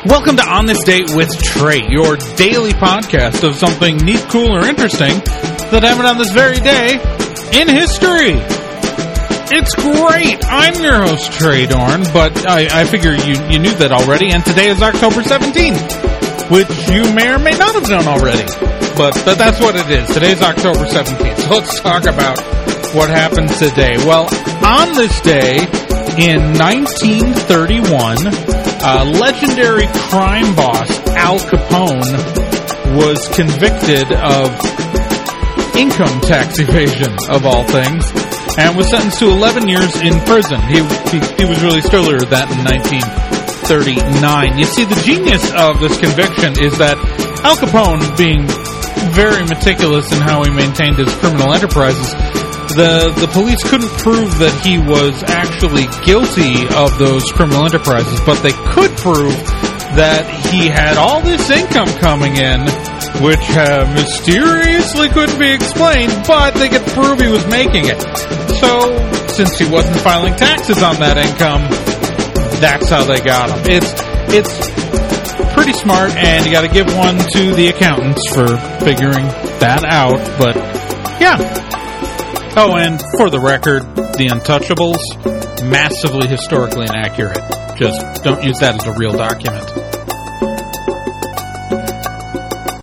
Welcome to On This Date with Trey, your daily podcast of something neat, cool, or interesting that happened on this very day in history. It's great. I'm your host, Trey Dorn, but I figure you knew that already, and today is October 17th, which you may or may not have known already, but that's what it is. Today's October 17th, so let's talk about what happened today. Well, on this day in 1931, legendary crime boss Al Capone was convicted of income tax evasion, of all things, and was sentenced to 11 years in prison. He was released earlier than that in 1939. You see, the genius of this conviction is that Al Capone, being very meticulous in how he maintained his criminal enterprises, the police couldn't prove that he was actually guilty of those criminal enterprises, but they could prove that he had all this income coming in, which mysteriously couldn't be explained, but they could prove he was making it. So, since he wasn't filing taxes on that income, that's how they got him. It's pretty smart, and you gotta give one to the accountants for figuring that out, but yeah. Oh, and for the record, The Untouchables, massively historically inaccurate. Just don't use that as a real document.